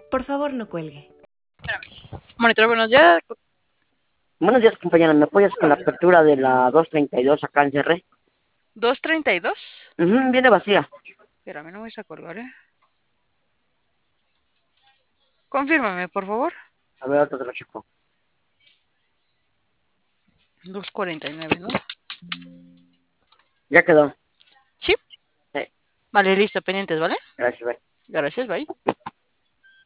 Por favor, no cuelgue. Monitor, buenos días. Buenos días, compañera. ¿Me apoyas con la apertura de la 232 acá en Cerré? 232. Viene vacía. Espérame, no me voy a colgar, Confírmame, por favor. A ver, ahorita te lo checo. 249, ¿no? Ya quedó. Sí. Sí. Vale, listo, pendientes, ¿vale? Gracias, bye. Gracias, bye.